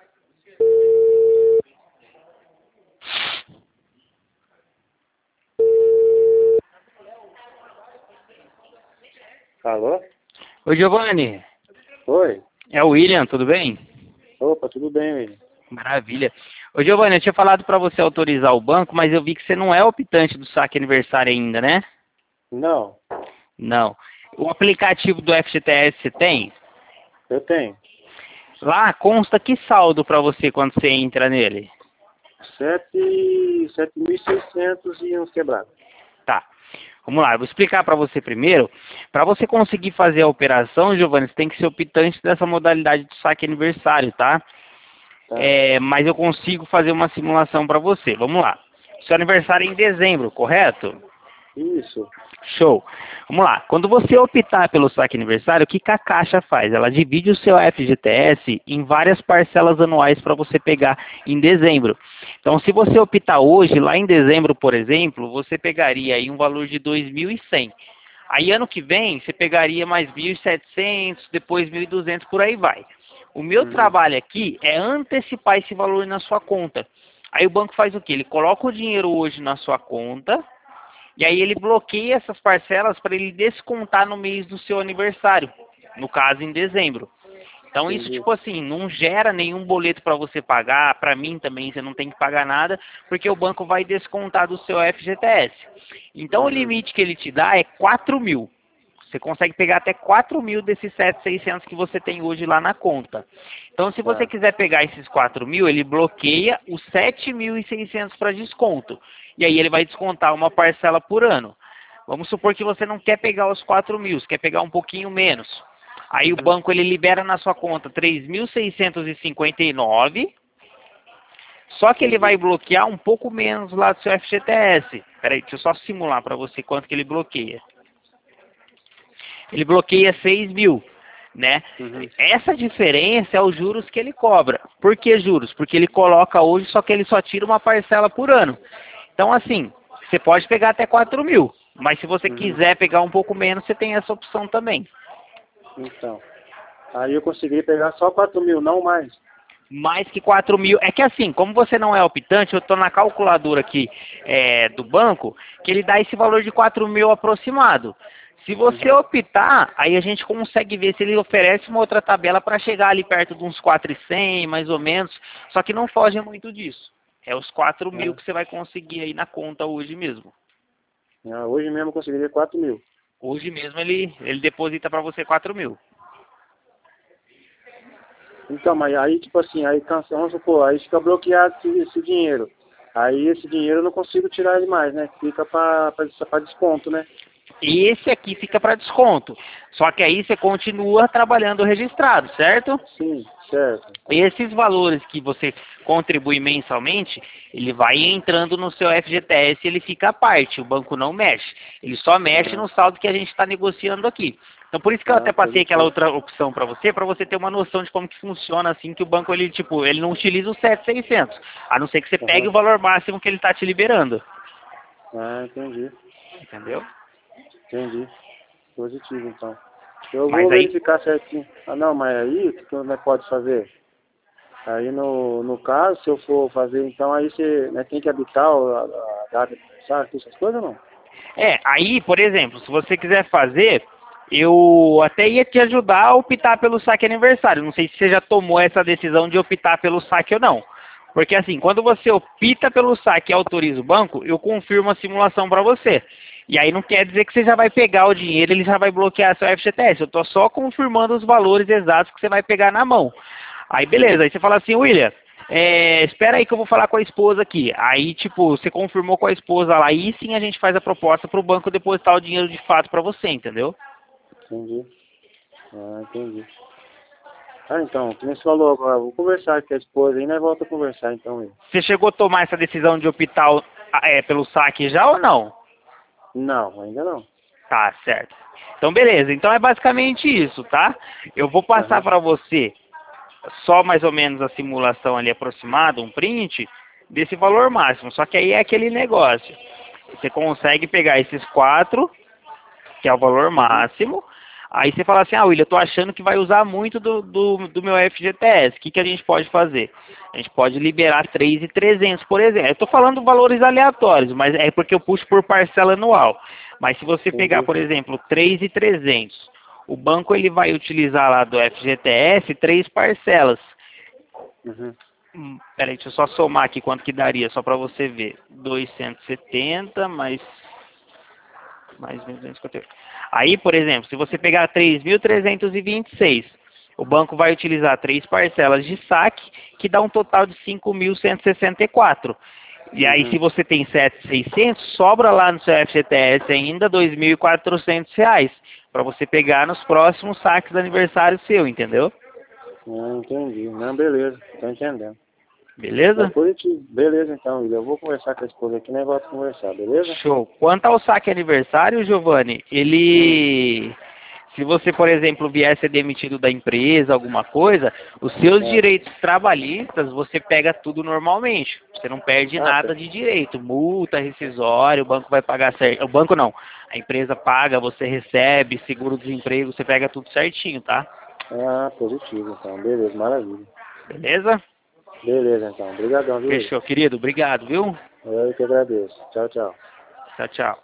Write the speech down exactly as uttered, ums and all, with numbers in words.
Alô? Oi, Giovanni. Oi. É o William, tudo bem? Opa, tudo bem, William? Maravilha. Ô, Giovanni, eu tinha falado para você autorizar o banco, mas eu vi que você não é optante do saque aniversário ainda, né? Não, Não. O aplicativo do F G T S você tem? eu tenho. Lá consta que saldo para você quando você entra nele? Sete, sete mil e seiscentos e uns quebrados. Tá. Vamos lá, eu vou explicar para você primeiro. Para você conseguir fazer a operação, Giovanni, você tem que ser optante dessa modalidade de saque aniversário, tá? Tá? É, mas eu consigo fazer uma simulação para você. Vamos lá. Seu aniversário é em dezembro, correto? Isso. Show. Vamos lá. Quando você optar pelo saque aniversário, o que, que a Caixa faz? Ela divide o seu F G T S em várias parcelas anuais para você pegar em dezembro. Então, se você optar hoje, lá em dezembro, por exemplo, você pegaria aí um valor de dois mil e cem. Aí, ano que vem, você pegaria mais mil e setecentos, depois mil e duzentos, por aí vai. O meu Uhum. trabalho aqui é antecipar esse valor na sua conta. Aí o banco faz o quê? Ele coloca o dinheiro hoje na sua conta, e aí ele bloqueia essas parcelas para ele descontar no mês do seu aniversário, no caso em dezembro. Então isso, Entendi. tipo assim, não gera nenhum boleto para você pagar, para mim também você não tem que pagar nada, porque o banco vai descontar do seu F G T S. Então o Uhum. limite que ele te dá é quatro mil. Você consegue pegar até quatro mil desses sete mil e seiscentos que você tem hoje lá na conta. Então, se você Tá. quiser pegar esses quatro mil, ele bloqueia os sete mil e seiscentos para desconto. E aí ele vai descontar uma parcela por ano. Vamos supor que você não quer pegar os quatro mil, você quer pegar um pouquinho menos. Aí o Uhum. banco ele libera na sua conta três mil seiscentos e cinquenta e nove, só que ele vai Entendi. bloquear um pouco menos lá do seu F G T S. Peraí, deixa eu só simular para você quanto que ele bloqueia. Ele bloqueia seis mil, né? Uhum. Essa diferença é os juros que ele cobra. Por que juros? Porque ele coloca hoje, só que ele só tira uma parcela por ano. Então, assim, você pode pegar até quatro mil, mas se você Uhum. quiser pegar um pouco menos, você tem essa opção também. Então. Aí eu consegui pegar só quatro mil, não mais. Mais que quatro mil. É que assim, como você não é optante, eu estou na calculadora aqui é, do banco, que ele dá esse valor de quatro mil aproximado. Se você Uhum. optar, aí a gente consegue ver se ele oferece uma outra tabela para chegar ali perto de uns quatro mil e cem, mais ou menos. Só que não foge muito disso. É os quatro mil É. que você vai conseguir aí na conta hoje mesmo. Ah, hoje mesmo eu conseguiria quatro mil. Hoje mesmo ele, ele deposita para você quatro mil. Então, mas aí, tipo assim, aí cansa, vamos supor, aí fica bloqueado esse, esse dinheiro. Aí esse dinheiro eu não consigo tirar ele mais, né? Fica para desconto, né? E esse aqui fica para desconto. Só que aí você continua trabalhando registrado, certo? Sim, certo. Esses valores que você contribui mensalmente, ele vai entrando no seu F G T S e ele fica à parte, o banco não mexe. Ele só mexe Ah, no saldo que a gente está negociando aqui. Então por isso que eu ah, até passei aquela positivo. outra opção para você, para você ter uma noção de como que funciona assim, que o banco ele tipo, ele não utiliza os sete mil e seiscentos, a não ser que você pegue Aham. o valor máximo que ele está te liberando. Ah, entendi. Entendeu? Entendi. Positivo, então. Eu Mas vou aí verificar certinho. Ah, não, mas aí, o que que nós pode fazer? Aí, no, no caso, se eu for fazer, então, aí você né, tem que habitar o- a, a data de aniversário, essas coisas ou não? É, aí, por exemplo, se você quiser fazer, eu até ia te ajudar a optar pelo saque aniversário. Não sei se você já tomou essa decisão de optar pelo saque ou não. Porque assim, quando você opta pelo saque e autoriza o banco, eu confirmo a simulação para você. E aí não quer dizer que você já vai pegar o dinheiro, ele já vai bloquear seu F G T S. Eu estou só confirmando os valores exatos que você vai pegar na mão. Aí beleza, Uhum. aí você fala assim, William, é, espera aí que eu vou falar com a esposa aqui. Aí, tipo, você confirmou com a esposa lá, aí sim a gente faz a proposta para o banco depositar o dinheiro de fato para você, entendeu? Entendi. Ah, entendi. Ah, então, como você falou agora, vou conversar com a esposa aí, nós volta a conversar, então. Aí. Você chegou a tomar essa decisão de optar é, pelo saque já ou não? Não, ainda não. Tá, certo. Então, beleza. Então é basicamente isso, tá? Eu vou passar Aham. para você só mais ou menos a simulação ali aproximada, um print, desse valor máximo. Só que aí é aquele negócio. Você consegue pegar esses quatro, que é o valor Uhum. máximo. Aí você fala assim, ah, William, eu tô achando que vai usar muito do, do, do meu F G T S. O que, que a gente pode fazer? A gente pode liberar três mil e trezentos, por exemplo. Eu tô falando valores aleatórios, mas é porque eu puxo por parcela anual. Mas se você pegar, Entendi. por exemplo, três mil e trezentos, o banco ele vai utilizar lá do F G T S três parcelas. Uhum. Hum, Peraí, deixa eu só somar aqui quanto que daria, só para você ver. duzentos e setenta mais... mais mil duzentos e cinquenta e oito. Aí, por exemplo, se você pegar três mil trezentos e vinte e seis, o banco vai utilizar três parcelas de saque, que dá um total de cinco mil cento e sessenta e quatro. E aí, se Uhum. você tem sete mil e seiscentos, sobra lá no seu F G T S ainda dois mil e quatrocentos reais, para você pegar nos próximos saques de aniversário seu, entendeu? Ah, entendi. Não, beleza. Tô entendendo. Mas Beleza? positivo. Beleza, então, William. Eu vou conversar com a esposa aqui, né? Volto a conversar, beleza? Show. Quanto ao saque aniversário, Giovanni, Hum. ele... Se você, por exemplo, vier a ser demitido da empresa, alguma coisa, os seus É. direitos trabalhistas, você pega tudo normalmente. Você não perde Ah, tá. nada de direito. Multa, rescisório, o banco vai pagar certo. O banco não. A empresa paga, você recebe, seguro-desemprego, você pega tudo certinho, tá? Ah, positivo, então. Beleza, maravilha. Beleza? Beleza, então. Obrigadão, viu, William? Fechou, querido. Obrigado, viu? Eu que agradeço. Tchau, tchau. Tchau, tchau.